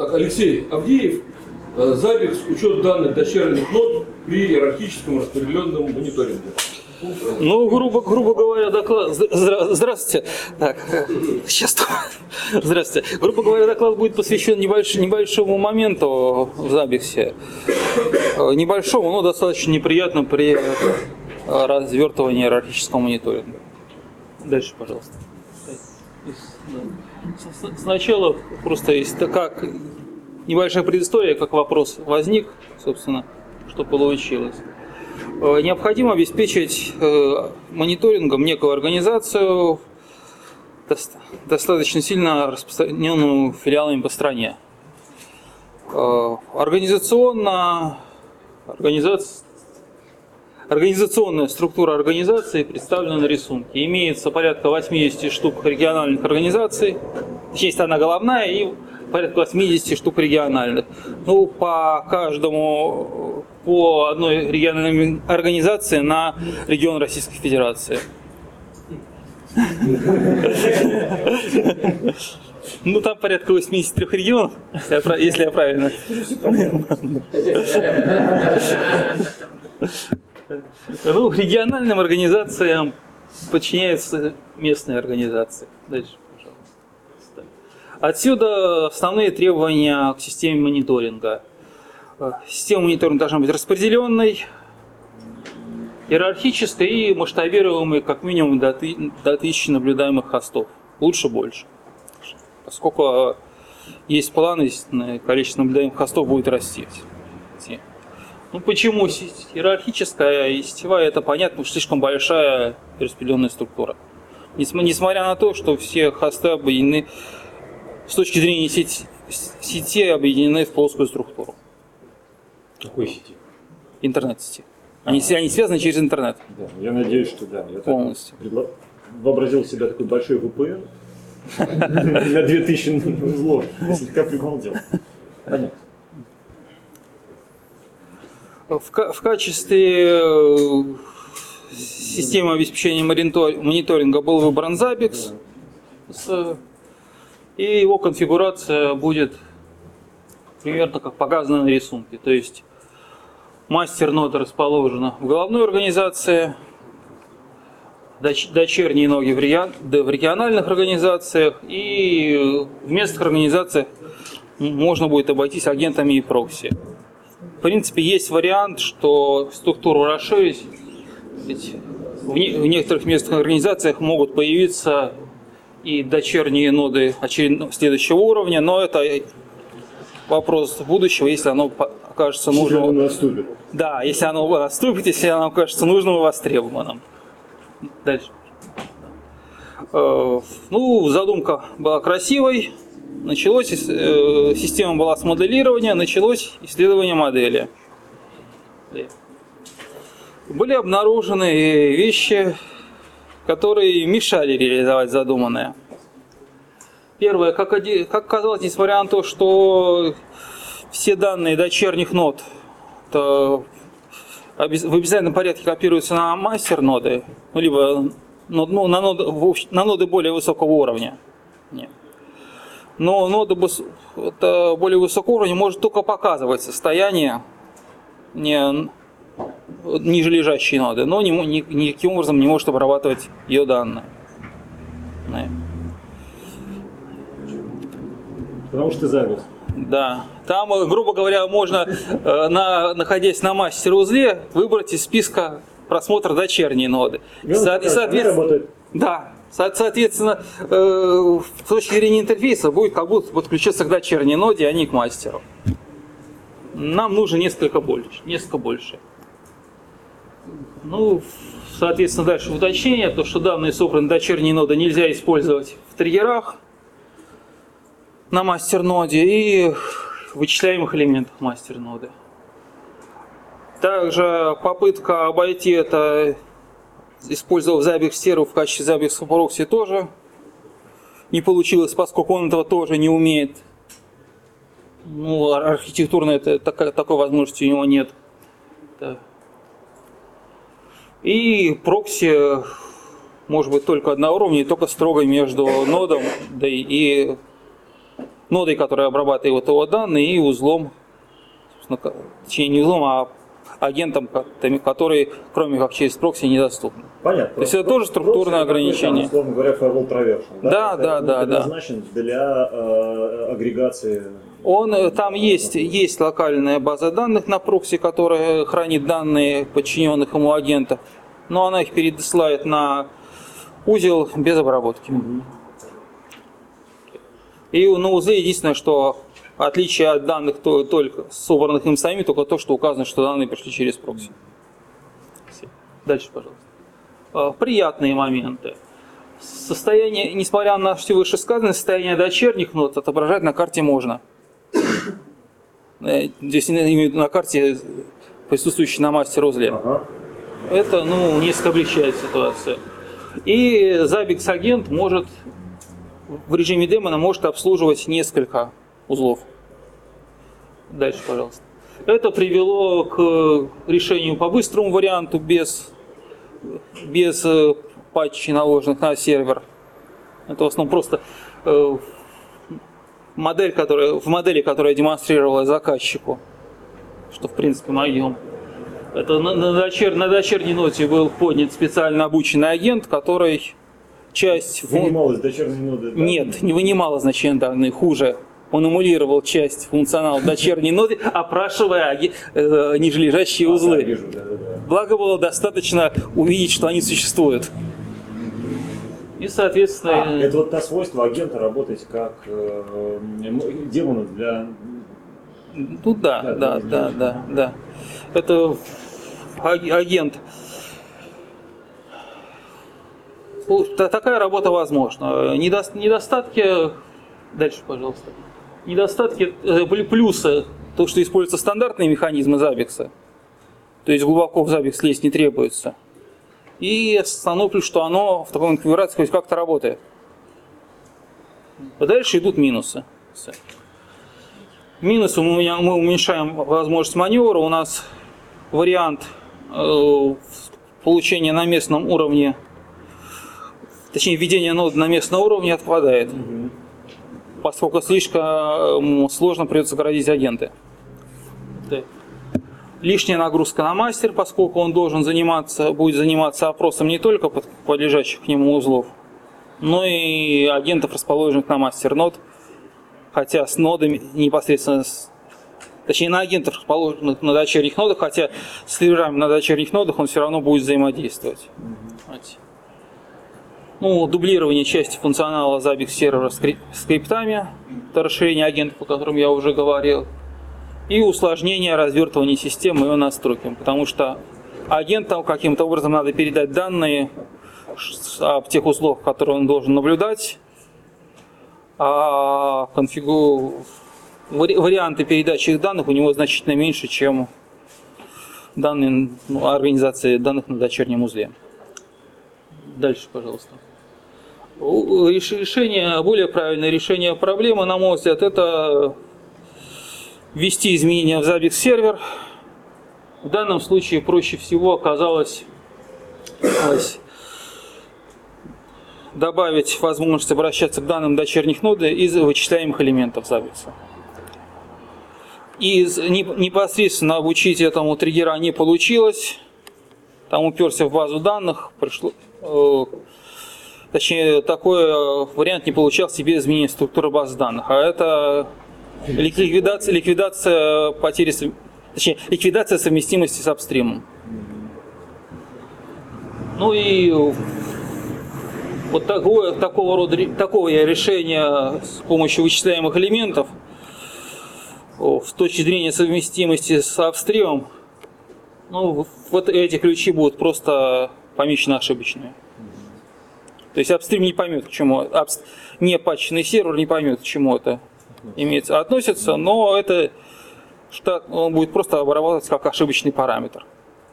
Так, Алексей Авдеев, Zabbix, учет данных дочерних нод при иерархическом распределенном мониторинге. Ну, грубо говоря, доклад... Здравствуйте. Так, сейчас. Здравствуйте. Грубо говоря, доклад будет посвящен небольшому моменту в Zabbix. Небольшому, но достаточно неприятному при развертывании иерархического мониторинга. Дальше, пожалуйста. Сначала просто есть как небольшая предыстория, как вопрос возник, собственно, что получилось. Необходимо обеспечить мониторингом некую организацию, достаточно сильно распространенную филиалами по стране. Организационная структура организации представлена на рисунке. Имеется порядка 80 штук региональных организаций, точнее, есть она головная и порядка 80 штук региональных. Ну, по одной региональной организации на регион Российской Федерации. Ну, там порядка 83 регионов, если я правильно. Ну, региональным организациям подчиняются местные организации. Дальше, пожалуйста. Отсюда основные требования к системе мониторинга. Система мониторинга должна быть распределенной, иерархической и масштабируемой как минимум до 1000 наблюдаемых хостов. Лучше больше. Поскольку есть планы, количество наблюдаемых хостов будет расти. Ну почему иерархическая и сетевая, это понятно, потому что слишком большая распределенная структура. Несмотря на то, что все хосты объединены, с точки зрения сети объединены в плоскую структуру. Какой сети? Интернет-сети. Они связаны через интернет. Да, я надеюсь, что да. Я полностью. Вообразил себя такой большой VPN на 2000 узлов. Слегка прибалдел. Понятно. В качестве системы обеспечения мониторинга был выбран Zabbix, и его конфигурация будет примерно как показано на рисунке. То есть мастер-нода расположена в головной организации, дочерние ноги в региональных организациях, и в местных организациях можно будет обойтись агентами и прокси. В принципе, есть вариант, что структуру расширить. Ведь в некоторых местных организациях могут появиться и дочерние ноды следующего уровня, но это вопрос будущего, если оно окажется нужным. Если оно наступит. Да, если оно наступит, если оно окажется нужным и востребованным. Дальше. Ну, задумка была красивой. Началось, система была с моделирования, началось исследование модели. Были обнаружены вещи, которые мешали реализовать задуманное. Первое, как казалось, несмотря на то, что все данные дочерних нод в обязательном порядке копируются на мастер-ноды, либо на ноды более высокого уровня. Нет. Но нода более высокого уровня может только показывать состояние ниже лежащей ноды, но никаким образом не может обрабатывать ее данные. Потому что Zabbix. Да. Там, грубо говоря, можно, находясь на мастер-узле, выбрать из списка просмотра дочерней ноды. Соответственно, да. Соответственно, с точки зрения интерфейса будет как будто подключиться к дочерней ноде, а не к мастеру. Нам нужно несколько больше. Ну, соответственно, дальше уточнение, то, что данные собраны дочерней ноды нельзя использовать в триггерах на мастер-ноде и вычисляемых элементах мастер-ноды. Также попытка обойти это, использовав Zabbix сервер в качестве Zabbix прокси, тоже не получилось, поскольку он этого тоже не умеет. Ну, архитектурно такой возможности у него нет. Да. И прокси может быть только одного уровня, и только строго между нодом, да и нодой, которая обрабатывает его данные, и узлом, точнее не узлом, а агентом, который, кроме как через прокси, недоступны. Понятно. То есть это тоже структурное ограничение. Условно говоря, firewall traversion. Да. Предназначен для агрегации. Там есть локальная база данных на прокси, которая хранит данные подчиненных ему агентов, но она их пересылает на узел без обработки. И на узле единственное, что отличие от данных только собранных им самими, только то, что указано, что данные пришли через прокси. Дальше, пожалуйста. Приятные моменты. Состояние, несмотря на все вышесказанное, состояние дочерних нод отображать на карте можно. Здесь на карте, присутствующей на мастер-узле. Это, несколько облегчает ситуацию. И Zabbix-агент может в режиме демона может обслуживать несколько узлов. Дальше, пожалуйста. Это привело к решению по быстрому варианту без патчей, наложенных на сервер. Это в основном просто в модели, которая демонстрировалась заказчику, что в принципе мы идем. Это на дочерней ноте был поднят специально обученный агент, который часть... Вынимал из дочерней ноды? Нет, не вынимал значение данных, хуже. Он эмулировал часть функционала дочерней ноды, опрашивая нижележащие узлы. Да, вижу, да. Благо было достаточно увидеть, что они существуют. И, соответственно... Это вот та свойство агента работать как демона для... Да. Это агент. Такая работа возможна. Недостатки... Дальше, пожалуйста. Недостатки, плюсы, то, что используются стандартные механизмы Zabbix. То есть глубоко в Zabbix лезть не требуется. И основной плюс, что оно в такой конфигурации хоть как-то работает. Дальше идут минусы. Минусы мы уменьшаем возможность маневра. У нас вариант получения на местном уровне, точнее введения ноды на местном уровне отпадает. Поскольку слишком сложно придется городить агенты. Лишняя нагрузка на мастер, поскольку он будет заниматься опросом не только подлежащих к нему узлов, но и агентов, расположенных на мастер нод, хотя с нодами непосредственно, точнее на агентов, расположенных на дочерних нодах, хотя с серверами на дочерних нодах он все равно будет взаимодействовать. Дублирование части функционала Zabbix сервера скриптами, это расширение агентов, о котором я уже говорил, и усложнение развертывания системы и ее настройки, потому что агентам каким-то образом надо передать данные об тех узлах, которые он должен наблюдать, а варианты передачи их данных у него значительно меньше, чем данные организации данных на дочернем узле. Дальше, пожалуйста. Более правильное решение проблемы, на мой взгляд, это ввести изменения в Zabbix сервер. В данном случае проще всего оказалось добавить возможность обращаться к данным дочерних нод из вычисляемых элементов Zabbix. И непосредственно обучить этому триггера не получилось. Там уперся в базу данных, точнее, такой вариант не получался без изменения структуры баз данных. А это ликвидация потери, точнее, ликвидация совместимости с апстримом. И вот такого решения с помощью вычисляемых элементов с точки зрения совместимости с апстримом, вот эти ключи будут просто помечены ошибочными. То есть апстрим не поймет, к чему, не патченный сервер не поймет, к чему это относится, но он будет просто обрабатываться как ошибочный параметр.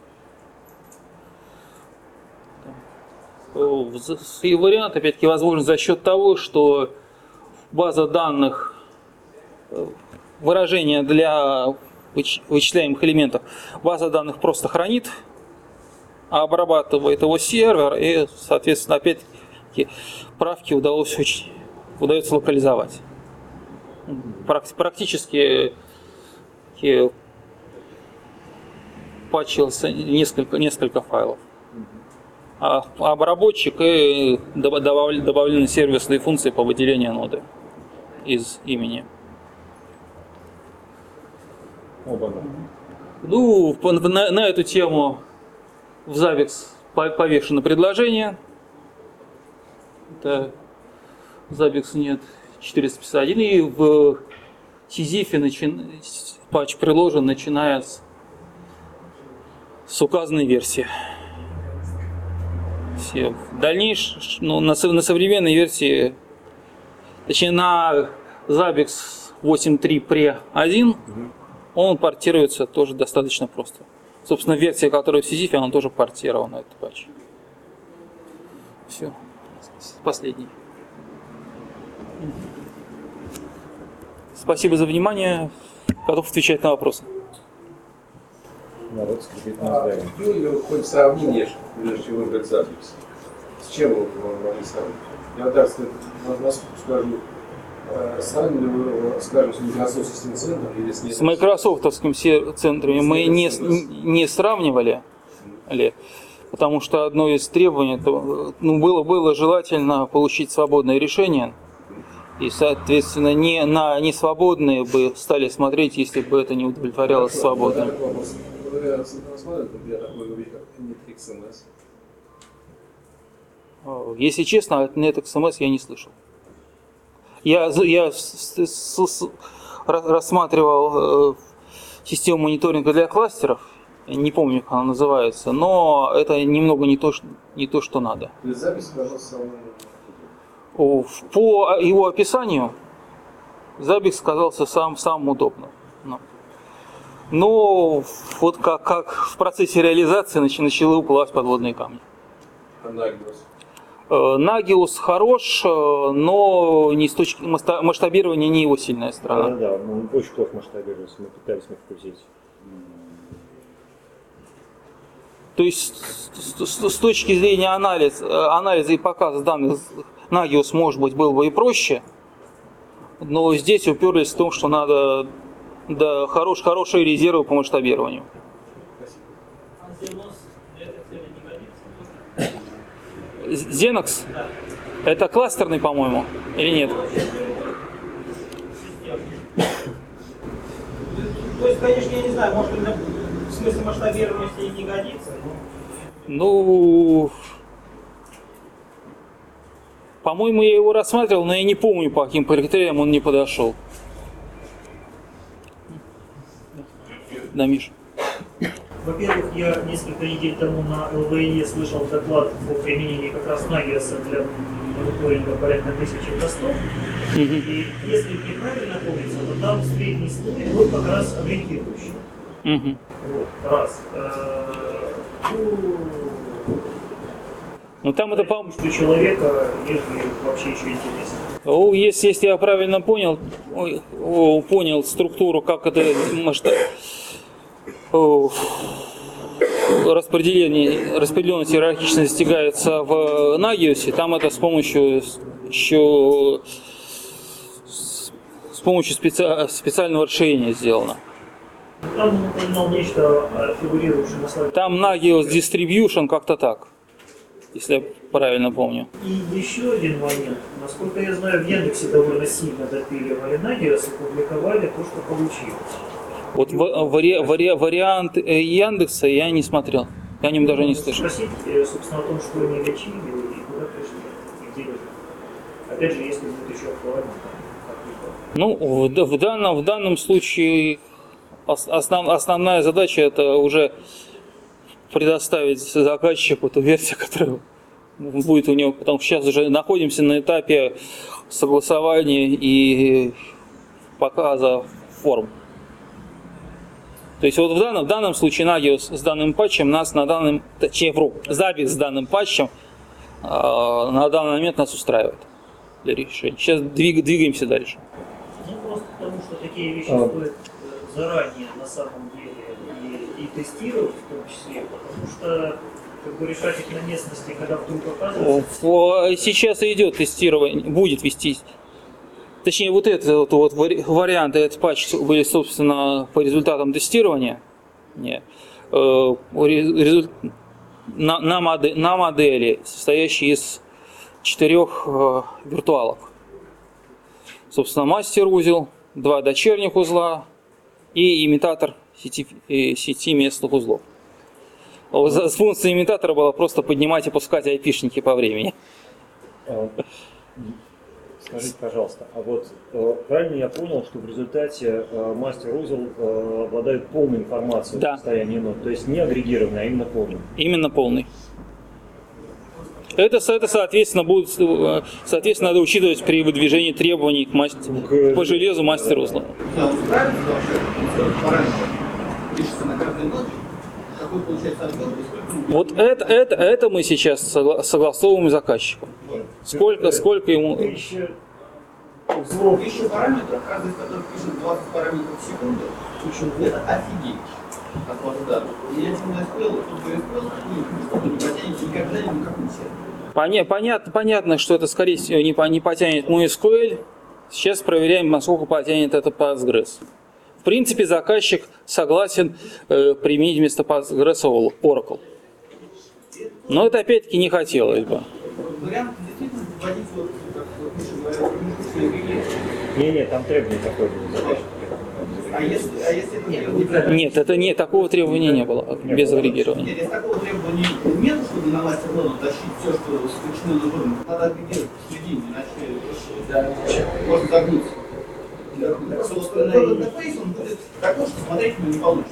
И вариант, опять-таки, возможен за счет того, что база данных, выражение для вычисляемых элементов, база данных просто хранит, а обрабатывает его сервер, и, соответственно, опять-таки, правки удается локализовать. Практически патчился несколько файлов. А обработчик и добавлены сервисные функции по выделению ноды из имени. Ну, на эту тему в Zabbix повешено предложение. Это Zabbix нет 451, и в Сизифе патч приложен, начиная с указанной версии. Все. В дальнейшем, ну, на современной версии, точнее на Zabbix 8.3 Pre 1, он портируется тоже достаточно просто. Собственно, версия, которая в Сизифе, она тоже портирована, этот патч. Все. Последний. Спасибо за внимание. Готов отвечать на вопросы. Народ скрипит на здание. Ну, хоть сравнение, прежде чем выбрать Zabbix. С чем вы могли сравнить? Я так скажу, сравнили вы, скажем, с Microsoft System Center или с... С майкрософтовским центрами мы не сравнивали, потому что одно из требований, было желательно получить свободное решение, и, соответственно, на несвободные бы стали смотреть, если бы это не удовлетворялось свободным. Вы рассматриваете, например, такой вещь, как NetXMS? Если честно, от NetXMS я не слышал. Я рассматривал систему мониторинга для кластеров, не помню, как она называется, но это немного не то, что надо. Запись, пожалуйста, по его описанию Zabbix казался самым удобным. Но вот как в процессе реализации начали уплывать подводные камни. Nagios хорош, но не с точки масштабирования не его сильная сторона. Да, он очень плохо масштабируется, мы пытались вкусить. То есть с точки зрения анализа и показа данных Nagios, может быть, был бы и проще, но здесь уперлись в том, что надо хорошие резервы по масштабированию. Xenox? Это кластерный, по-моему, или нет? То есть, конечно, я не знаю, может, в смысле масштабирования и не годится. Ну, по-моему, я его рассматривал, но я не помню, по каким критериям он не подошел. Да, Миша. Во-первых, я несколько недель тому на ЛВЕ слышал доклад о применении как раз Nagios для мониторинга порядка 1000 хостов. И если мне правильно помнится, то там средний слой был как раз агрегирующий. Вот, раз. Ну там это что человека, если вообще еще интересно. Если я правильно понял структуру, как это распределенность иерархично достигается в Nagios, там это с помощью специального решения сделано. Там он упоминал нечто фигурирующее на слайде. Там Nagios Distribution как-то так, если я правильно помню. И еще один момент. Насколько я знаю, в Яндексе довольно сильно допиливали Nagios и публиковали то, что получилось. Вот вариант Яндекса я не смотрел. Я о нем даже не слышал. Спросить, собственно, о том, что они лечили и куда пришли, и где. Опять же, если будет еще актуально, ну, в данном случае основная задача это уже предоставить заказчику ту версию, которая будет у него, потому что сейчас уже находимся на этапе согласования и показа форм. То есть вот в данном случае Nagios с данным патчем нас Zabbix с данным патчем на данный момент нас устраивает для решения. Сейчас двигаемся дальше. Ну просто потому что такие вещи стоит заранее на самом деле и тестировать в том числе, потому что решать их на местности, когда вдруг оказывается. Сейчас идет тестирование, будет вестись точнее, вот этот вот вариант, этот патч были, собственно, по результатам тестирования. Нет. На модели, состоящей из 4 виртуалок. Собственно, мастер-узел, 2 дочерних узла и имитатор сети местных узлов. Функция имитатора была просто поднимать и опускать айпишники по времени. Скажите, пожалуйста, а вот правильно я понял, что в результате мастер-узел обладает полной информацией о состоянии нод, то есть не агрегированной, а именно полной? Именно полный. Это соответственно, надо учитывать при выдвижении требований по железу мастер-узла. Вот это мы сейчас согласовываем с заказчиком. Сколько ему... Тысяча параметров, каждый из которых пишет 20 параметров в секунду. Это офигеть. И я не успел, тут не потянете никогда ни в какую сервис. Понятно, что это, скорее всего, не потянет MySQL. Сейчас проверяем, насколько потянет это Postgres. В принципе, заказчик согласен применить вместо Postgres Oracle. Но это опять-таки не хотелось бы. Вариант действительно вводить вот, как пишем, Нет, там требования такое было. А если это нет, это не такого требования не было без агрегирования. Нет, если такого требования нет, чтобы на мастер-ноду тащить все, что включено на форму, надо агрегировать посередине, иначе можно загнуться. Собственно, интерфейс он будет такой, что смотреть ему не получится.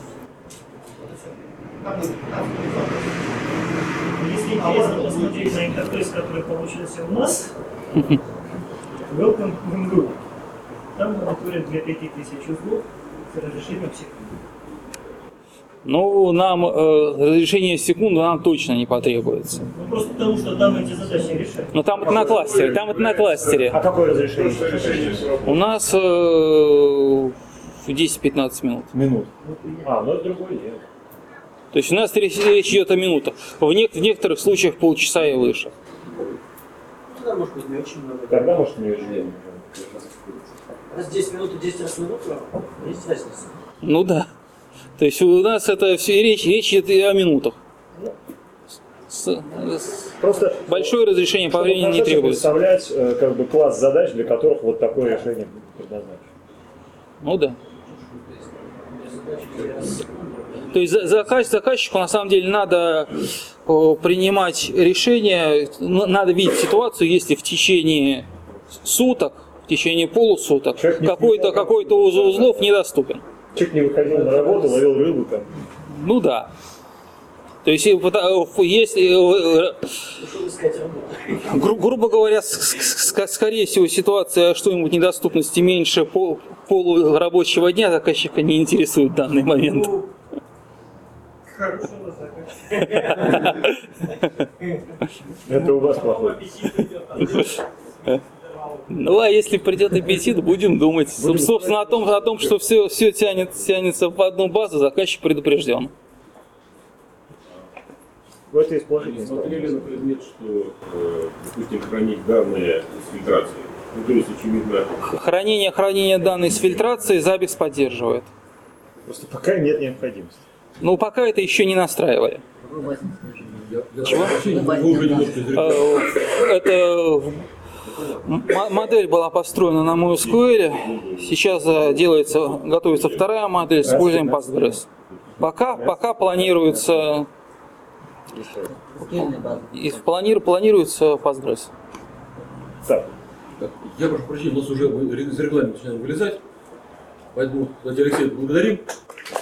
Если интересно посмотреть на интерфейс, который получился у нас, Welcome в MGU. Там мониторят 2500 узлов с разрешением в секунду. Ну, нам разрешение в секунду нам точно не потребуется. Ну, просто потому, что там эти задачи решают. Но там это на кластере, А какое разрешение? У нас 10-15 минут. Минут. Ну это другое дело. То есть у нас речь идет о минутах. В некоторых случаях полчаса и выше. Тогда, может быть, не очень много. Тогда, может, не очень много. Раз 10 минут и 10 раз минуту, есть разница. Ну да. То есть у нас это все речь идет о минутах. Просто большое разрешение по времени не требуется. Представлять как бы класс задач, для которых вот такое решение предназначено. Ну да. То есть заказчику на самом деле надо принимать решение, надо видеть ситуацию, если в течение суток, в течение полусуток какой-то узлов недоступен. Человек не выходил на работу, ловил рыбу там. Ну да. То есть, если грубо говоря, скорее всего, ситуация что-нибудь недоступности меньше полурабочего дня заказчика не интересует в данный момент. Хорошего заказчика. Это у вас плохой. Ну, а если придет аппетит, будем думать. Собственно, о том, что все тянется в одну базу, заказчик предупрежден. Вот есть положительные Смотрели на предмет, что, допустим, хранить данные с фильтрацией. Ну, то есть, очевидно... Хранение данных с фильтрацией Zabbix поддерживает. Просто пока нет необходимости. Ну, пока это еще не настраивали. Чего? Это модель была построена на MySQL. Сейчас готовится вторая модель, используем Postgres. Пока планируется Postgres. Так. Я прошу прощения, у нас уже из регламента начинаем вылезать. Поэтому, Алексей, благодарим.